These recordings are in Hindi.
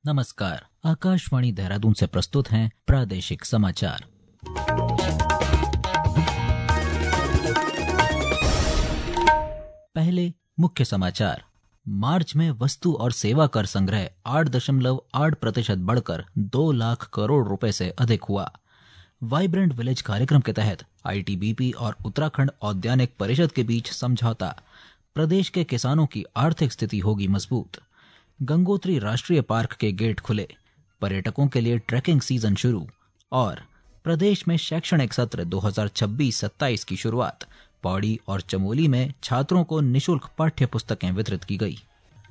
नमस्कार। आकाशवाणी देहरादून से प्रस्तुत हैं प्रादेशिक समाचार। पहले मुख्य समाचार। मार्च में वस्तु और सेवा कर संग्रह 8.8% बढ़कर 2 लाख करोड़ रुपए से अधिक हुआ। वाइब्रेंट विलेज कार्यक्रम के तहत आईटीबीपी और उत्तराखंड औद्यानिक परिषद के बीच समझौता। प्रदेश के किसानों की आर्थिक स्थिति होगी मजबूत। गंगोत्री राष्ट्रीय पार्क के गेट खुले। पर्यटकों के लिए ट्रैकिंग सीजन शुरू। और प्रदेश में शैक्षणिक सत्र 2026-27 की शुरुआत। पौड़ी और चमोली में छात्रों को निशुल्क पाठ्य पुस्तकें वितरित की गई।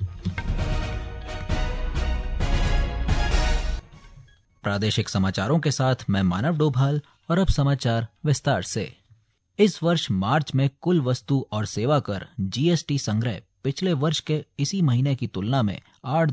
प्रादेशिक समाचारों के साथ मैं मानव डोभाल और अब समाचार विस्तार से। इस वर्ष मार्च में कुल वस्तु और सेवा कर जीएसटी संग्रह पिछले वर्ष के इसी महीने की तुलना में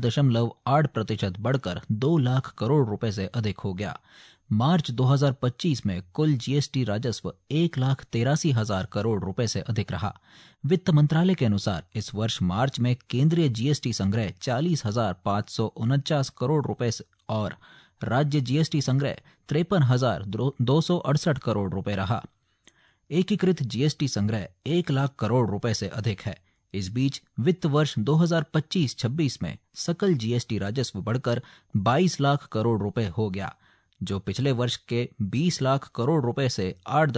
8.8% बढ़कर 2 लाख करोड़ रुपए से अधिक हो गया। मार्च 2025 में कुल जीएसटी राजस्व 1,83,000 करोड़ रुपए से अधिक रहा। वित्त मंत्रालय के अनुसार इस वर्ष मार्च में केंद्रीय जीएसटी संग्रह 40,549 करोड़ रुपए और राज्य जीएसटी संग्रह 53,268 करोड़ रुपए रहा। एकीकृत जीएसटी संग्रह 1 लाख करोड़ रुपए से अधिक है। इस बीच वित्त वर्ष 2025-26 में सकल जीएसटी राजस्व बढ़कर 22 लाख करोड़ रुपए हो गया, जो पिछले वर्ष के 20 लाख करोड़ रुपए से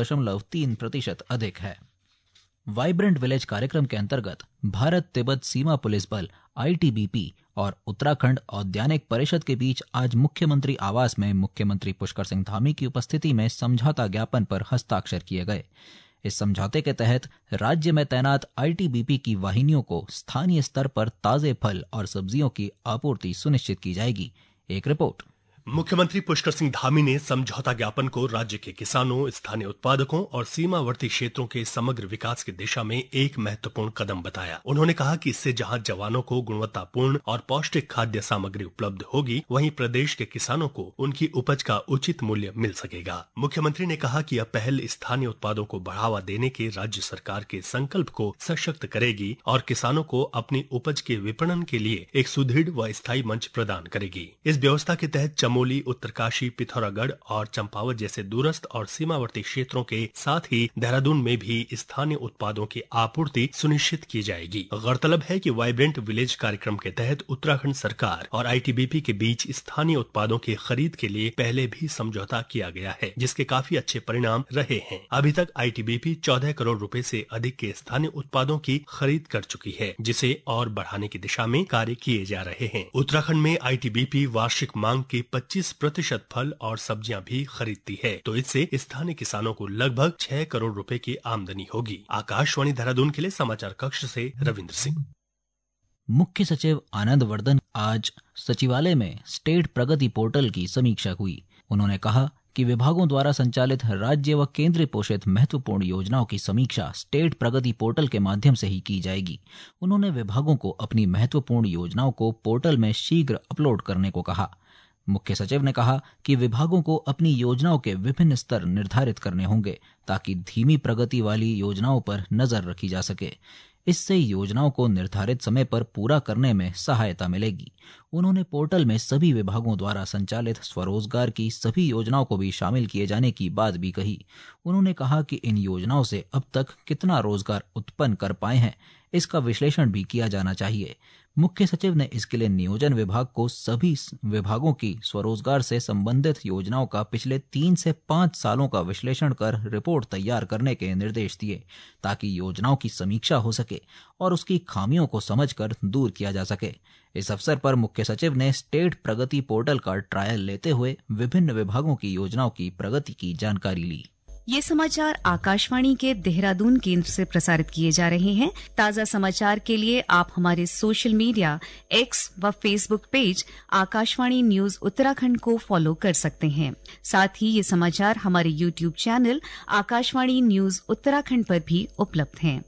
8.3% अधिक है। वाइब्रेंट विलेज कार्यक्रम के अंतर्गत भारत तिब्बत सीमा पुलिस बल आईटीबीपी और उत्तराखंड औद्यानिक परिषद के बीच आज मुख्यमंत्री आवास में मुख्यमंत्री पुष्कर सिंह धामी की उपस्थिति में समझौता ज्ञापन पर हस्ताक्षर किए गए। इस समझौते के तहत राज्य में तैनात आईटीबीपी की वाहिनियों को स्थानीय स्तर पर ताजे फल और सब्जियों की आपूर्ति सुनिश्चित की जाएगी। एक रिपोर्ट। मुख्यमंत्री पुष्कर सिंह धामी ने समझौता ज्ञापन को राज्य के किसानों, स्थानीय उत्पादकों और सीमावर्ती क्षेत्रों के समग्र विकास की दिशा में एक महत्वपूर्ण कदम बताया। उन्होंने कहा कि इससे जहां जवानों को गुणवत्तापूर्ण और पौष्टिक खाद्य सामग्री उपलब्ध होगी, वहीं प्रदेश के किसानों को उनकी उपज का उचित मूल्य मिल सकेगा। मुख्यमंत्री ने कहा कि यह पहल स्थानीय उत्पादों को बढ़ावा देने के राज्य सरकार के संकल्प को सशक्त करेगी और किसानों को अपनी उपज के विपणन के लिए एक सुदृढ़ व स्थायी मंच प्रदान करेगी। इस व्यवस्था के तहत चमोली, उत्तरकाशी, पिथौरागढ़ और चंपावत जैसे दूरस्थ और सीमावर्ती क्षेत्रों के साथ ही देहरादून में भी स्थानीय उत्पादों की आपूर्ति सुनिश्चित की जाएगी। गौरतलब है कि वाइब्रेंट विलेज कार्यक्रम के तहत उत्तराखंड सरकार और आईटीबीपी के बीच स्थानीय उत्पादों की खरीद के लिए पहले भी समझौता किया गया है, जिसके काफी अच्छे परिणाम रहे हैं। अभी तक आईटीबीपी 14 करोड़ रुपए से अधिक के स्थानीय उत्पादों की खरीद कर चुकी है, जिसे और बढ़ाने की दिशा में कार्य किए जा रहे हैं। उत्तराखंड में आईटीबीपी वार्षिक मांग के 25% फल और सब्जियां भी खरीदती है, तो इससे स्थानीय किसानों को लगभग 6 करोड़ रुपए की आमदनी होगी। आकाशवाणी देहरादून के लिए समाचार कक्ष से रविंद्र सिंह। मुख्य सचिव आनंद वर्धन आज सचिवालय में स्टेट प्रगति पोर्टल की समीक्षा हुई। उन्होंने कहा कि विभागों द्वारा संचालित राज्य व केंद्र पोषित महत्वपूर्ण योजनाओं की समीक्षा स्टेट प्रगति पोर्टल के माध्यम से ही की जाएगी। उन्होंने विभागों को अपनी महत्वपूर्ण योजनाओं को पोर्टल में शीघ्र अपलोड करने को कहा। मुख्य सचिव ने कहा कि विभागों को अपनी योजनाओं के विभिन्न स्तर निर्धारित करने होंगे ताकि धीमी प्रगति वाली योजनाओं पर नजर रखी जा सके। इससे योजनाओं को निर्धारित समय पर पूरा करने में सहायता मिलेगी। उन्होंने पोर्टल में सभी विभागों द्वारा संचालित स्वरोजगार की सभी योजनाओं को भी शामिल किए जाने की बात भी कही। उन्होंने कहा कि इन योजनाओं से अब तक कितना रोजगार उत्पन्न कर पाए हैं, इसका विश्लेषण भी किया जाना चाहिए। मुख्य सचिव ने इसके लिए नियोजन विभाग को सभी विभागों की स्वरोजगार से संबंधित योजनाओं का पिछले 3 से 5 सालों का विश्लेषण कर रिपोर्ट तैयार करने के निर्देश दिए, ताकि योजनाओं की समीक्षा हो सके और उसकी खामियों को समझकर दूर किया जा सके। इस अवसर पर मुख्य सचिव ने स्टेट प्रगति पोर्टल का ट्रायल लेते हुए विभिन्न विभागों की योजनाओं की प्रगति की जानकारी ली। ये समाचार आकाशवाणी के देहरादून केंद्र से प्रसारित किए जा रहे हैं। ताज़ा समाचार के लिए आप हमारे सोशल मीडिया एक्स व Facebook page Akashvani news Uttarakhand को फॉलो कर सकते हैं। साथ ही ये समाचार हमारे YouTube channel Akashvani news Uttarakhand पर भी उपलब्ध हैं।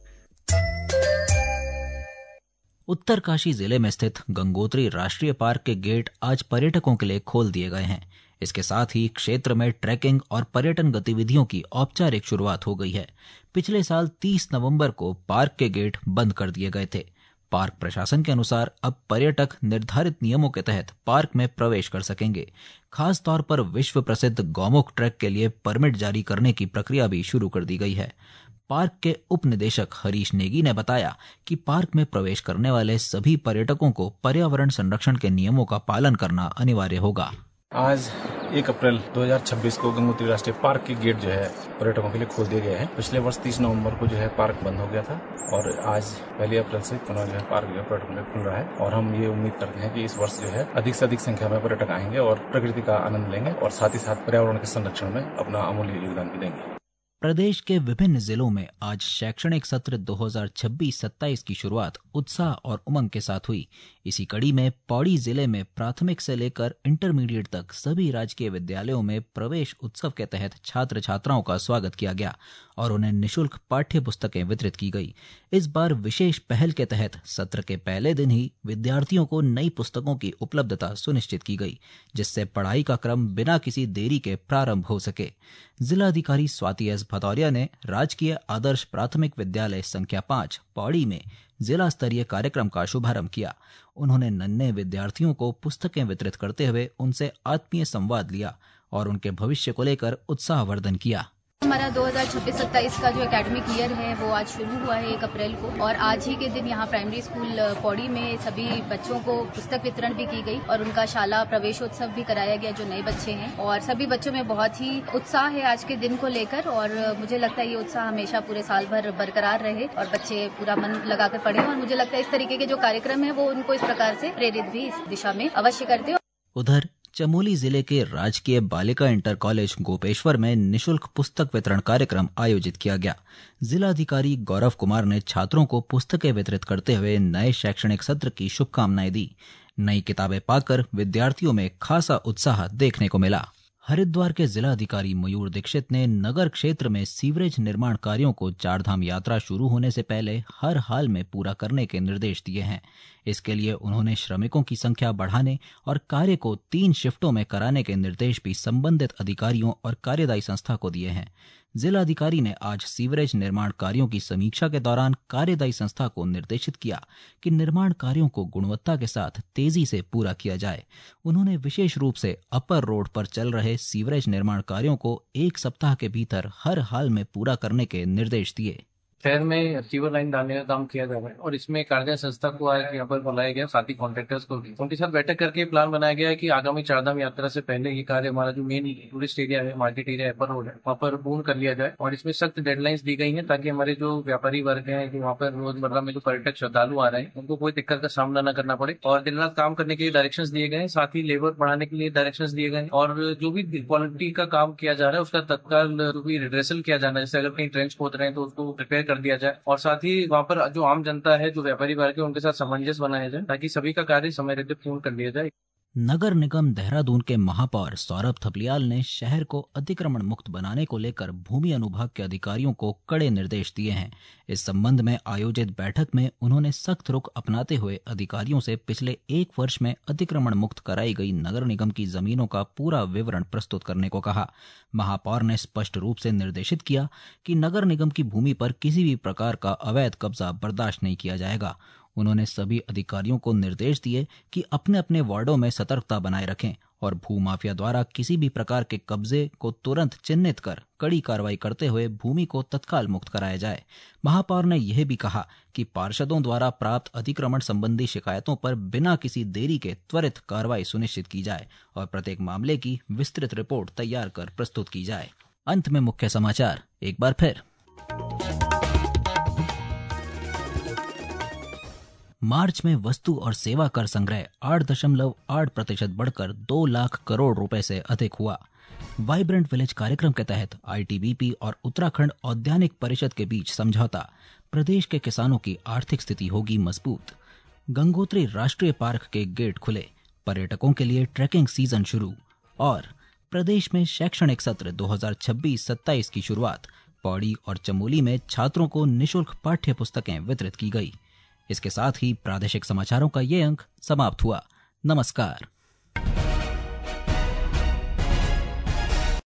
उत्तरकाशी जिले में स्थित गंगोत्री राष्ट्रीय पार्क के गेट आज पर्यटकों के लिए खोल दिए गए हैं। इसके साथ ही क्षेत्र में ट्रैकिंग और पर्यटन गतिविधियों की औपचारिक शुरुआत हो गई है। पिछले साल 30 नवंबर को पार्क के गेट बंद कर दिए गए थे। पार्क प्रशासन के अनुसार अब पर्यटक निर्धारित नियमों के तहत पार्क में प्रवेश कर सकेंगे। खास तौर पर विश्व प्रसिद्ध गौमुख ट्रैक के लिए परमिट जारी करने की प्रक्रिया भी शुरू कर दी गई है। पार्क के उप निदेशक हरीश नेगी ने बताया कि पार्क में प्रवेश करने वाले सभी पर्यटकों को पर्यावरण संरक्षण के नियमों का पालन करना अनिवार्य होगा। आज 1 अप्रैल 2026 को गंगोत्री राष्ट्रीय पार्क के गेट जो है पर्यटकों के लिए खोल दिए गए हैं। पिछले वर्ष 30 नवंबर को जो है पार्क बंद हो गया था और आज 1 अप्रैल से पुनः जो है पार्क जो है पर्यटकों के लिए खुल रहा है और हम ये उम्मीद करते हैं कि इस वर्ष जो है अधिक से अधिक संख्या में पर्यटक आएंगे और प्रकृति का आनंद लेंगे और साथ ही साथ पर्यावरण के संरक्षण में अपना अमूल्य योगदान भी देंगे। प्रदेश के विभिन्न जिलों में आज शैक्षणिक सत्र 2026-27 की शुरुआत उत्साह और उमंग के साथ हुई। इसी कड़ी में पौड़ी जिले में प्राथमिक से लेकर इंटरमीडिएट तक सभी राजकीय विद्यालयों में प्रवेश उत्सव के तहत छात्र छात्राओं का स्वागत किया गया और उन्हें निःशुल्क पाठ्य पुस्तकें वितरित की गई। इस बार विशेष पहल के तहत सत्र के पहले दिन ही विद्यार्थियों को नई पुस्तकों की उपलब्धता सुनिश्चित की गई, जिससे पढ़ाई का क्रम बिना किसी देरी के प्रारंभ हो सके। जिलाधिकारी स्वाति एस भदौरिया ने राजकीय आदर्श प्राथमिक विद्यालय संख्या 5 पौड़ी में जिला स्तरीय कार्यक्रम का शुभारंभ किया। उन्होंने नन्हे विद्यार्थियों को पुस्तकें वितरित करते हुए उनसे आत्मीय संवाद लिया और उनके भविष्य को लेकर उत्साहवर्धन किया। हमारा 2026-27 का जो एकेडमिक ईयर है वो आज शुरू हुआ है 1 अप्रैल को और आज ही के दिन यहाँ प्राइमरी स्कूल पौड़ी में सभी बच्चों को पुस्तक वितरण भी की गई और उनका शाला प्रवेशोत्सव भी कराया गया जो नए बच्चे हैं और सभी बच्चों में बहुत ही उत्साह है आज के दिन को लेकर और मुझे लगता है ये उत्साह हमेशा पूरे साल भर बरकरार रहे और बच्चे पूरा मन लगाकर पढ़े और मुझे लगता है इस तरीके के जो कार्यक्रम है वो उनको इस प्रकार से प्रेरित भी इस दिशा में अवश्य करते हैं। उधर चमोली जिले के राजकीय बालिका इंटर कॉलेज गोपेश्वर में निःशुल्क पुस्तक वितरण कार्यक्रम आयोजित किया गया। जिलाधिकारी गौरव कुमार ने छात्रों को पुस्तकें वितरित करते हुए नए शैक्षणिक सत्र की शुभकामनाएं दी। नई किताबें पाकर विद्यार्थियों में खासा उत्साह देखने को मिला। हरिद्वार के जिलाधिकारी मयूर दीक्षित ने नगर क्षेत्र में सीवरेज निर्माण कार्यों को चारधाम यात्रा शुरू होने से पहले हर हाल में पूरा करने के निर्देश दिए हैं। इसके लिए उन्होंने श्रमिकों की संख्या बढ़ाने और कार्य को 3 शिफ्टों में कराने के निर्देश भी संबंधित अधिकारियों और कार्यदायी संस्था को दिए हैं। जिलाधिकारी ने आज सीवरेज निर्माण कार्यों की समीक्षा के दौरान कार्यदायी संस्था को निर्देशित किया कि निर्माण कार्यों को गुणवत्ता के साथ तेजी से पूरा किया जाए। उन्होंने विशेष रूप से अपर रोड पर चल रहे सीवरेज निर्माण कार्यों को 1 सप्ताह के भीतर हर हाल में पूरा करने के निर्देश दिए। शहर में सीवर लाइन डालने का काम किया जा रहा है और इसमें कार्यदायी संस्था को आज यहाँ पर बुलाया गया, साथ ही कॉन्ट्रैक्टर्स को भी उनके साथ बैठक करके प्लान बनाया गया है कि आगामी चारधाम यात्रा से पहले ये कार्य हमारा जो मेन टूरिस्ट एरिया है, मार्केट एरिया है, अपर रोड है, वहाँ पर पूर्ण कर लिया जाए और इसमें सख्त डेडलाइंस दी गई है ताकि हमारे जो व्यापारी वर्ग है जो वहाँ पर रोजमर्रा में जो पर्यटक श्रद्धालु आ रहे हैं उनको कोई दिक्कत का सामना न करना पड़े और दिन रात काम करने के लिए डायरेक्शंस दिए गए, साथ ही लेबर बढ़ाने के लिए डायरेक्शंस दिए गए और जो भी क्वालिटी का काम किया जा रहा है उसका तत्काल रिड्रेसल किया जाना है। जैसे अगर कहीं ट्रेंच खोद रहे हैं तो उसको रिपेयर कर दिया जाए और साथ ही वहाँ पर जो आम जनता है, जो व्यापारी वर्ग है, उनके साथ सामंजस्य बनाया जाए ताकि सभी का कार्य समय रहते पूर्ण कर लिया जाए। नगर निगम देहरादून के महापौर सौरभ थपलियाल ने शहर को अतिक्रमण मुक्त बनाने को लेकर भूमि अनुभाग के अधिकारियों को कड़े निर्देश दिए हैं। इस संबंध में आयोजित बैठक में उन्होंने सख्त रुख अपनाते हुए अधिकारियों से पिछले 1 वर्ष में अतिक्रमण मुक्त कराई गई नगर निगम की जमीनों का पूरा विवरण प्रस्तुत करने को कहा। महापौर ने स्पष्ट रूप से निर्देशित किया कि नगर निगम की भूमि पर किसी भी प्रकार का अवैध कब्जा बर्दाश्त नहीं किया जाएगा। उन्होंने सभी अधिकारियों को निर्देश दिए कि अपने अपने वार्डों में सतर्कता बनाए रखें और भूमाफिया द्वारा किसी भी प्रकार के कब्जे को तुरंत चिन्हित कर कड़ी कार्रवाई करते हुए भूमि को तत्काल मुक्त कराया जाए। महापौर ने यह भी कहा कि पार्षदों द्वारा प्राप्त अतिक्रमण संबंधी शिकायतों पर बिना किसी देरी के त्वरित कार्रवाई सुनिश्चित की जाए और प्रत्येक मामले की विस्तृत रिपोर्ट तैयार कर प्रस्तुत की जाए। अंत में मुख्य समाचार एक बार फिर। मार्च में वस्तु और सेवा कर संग्रह 8.8% बढ़कर 2 लाख करोड़ रुपए से अधिक हुआ। वाइब्रेंट विलेज कार्यक्रम के तहत आईटीबीपी और उत्तराखंड औद्यानिक परिषद के बीच समझौता। प्रदेश के किसानों की आर्थिक स्थिति होगी मजबूत। गंगोत्री राष्ट्रीय पार्क के गेट खुले, पर्यटकों के लिए ट्रैकिंग सीजन शुरू। और प्रदेश में शैक्षणिक सत्र 2026-27 की शुरुआत। पौड़ी और चमोली में छात्रों को निःशुल्क पाठ्य पुस्तकें वितरित की गई। इसके साथ ही प्रादेशिक समाचारों का ये अंक समाप्त हुआ। नमस्कार।